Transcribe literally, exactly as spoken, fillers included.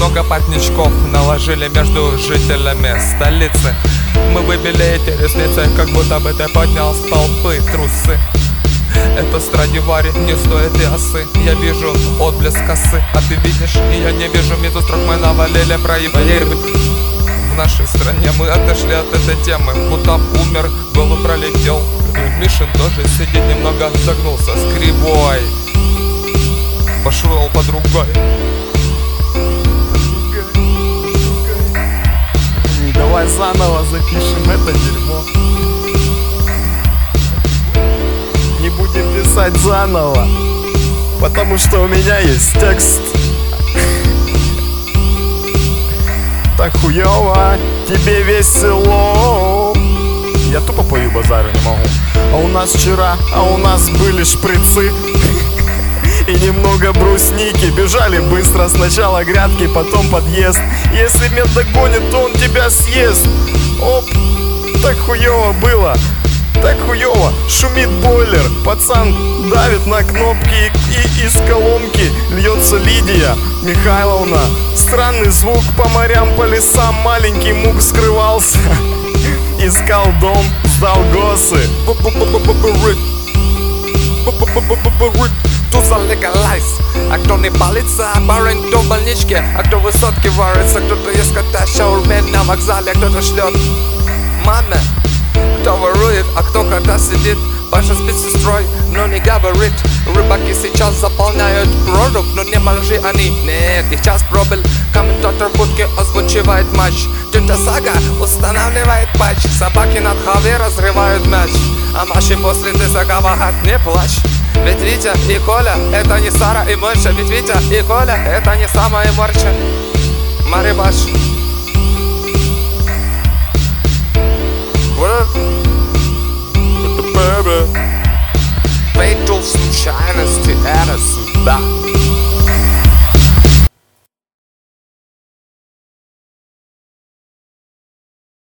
много потничков наложили между жителями столицы. Мы выбили эти ресницы, как будто бы ты поднял с толпы трусы. Это Страдивари, не стоит и осы. Я вижу отблеск косы, а ты видишь, и я не вижу. Мизу строк мы навалили проебали. В нашей стране мы отошли от этой темы, будто умер, голову пролетел. Мишин тоже сидит немного загнулся с кривой. Пошел по другой. Давай заново запишем это дерьмо. Не будем писать заново, потому что у меня есть текст. Так хуёво, тебе весело. Я тупо пою, базару не могу. А у нас вчера, а у нас были шприцы и немного брусники. Бежали быстро, сначала грядки, потом подъезд. Если мент догонит, то он тебя съест. Оп, так хуёво было, так хуёво. Шумит бойлер, пацан давит на кнопки, и из колонки льется Лидия Михайловна. Странный звук по морям, по лесам. Маленький мук скрывался, искал дом, сдал госы. Туза легалайз. А кто не палится, барин до больнички. А кто высотки варится, кто-то ест кота шаурмен на вокзале, а кто-то шлет маме. Кто ворует, а кто кота сидит. Паша спит с сестрой, но не говорит. Рыбаки сейчас заполняют прорубь, но не молжи они. Нет, их час пробил. Комментатор будки озвучивает матч. Тетя Сага устанавливает патч. Собаки над Хави разрывают мяч. А Маши после диса говорят, не плачь. Ведь Витя и Коля это не Сара и Мойша. Ведь Витя и Коля это не самая Морча. Марибаш.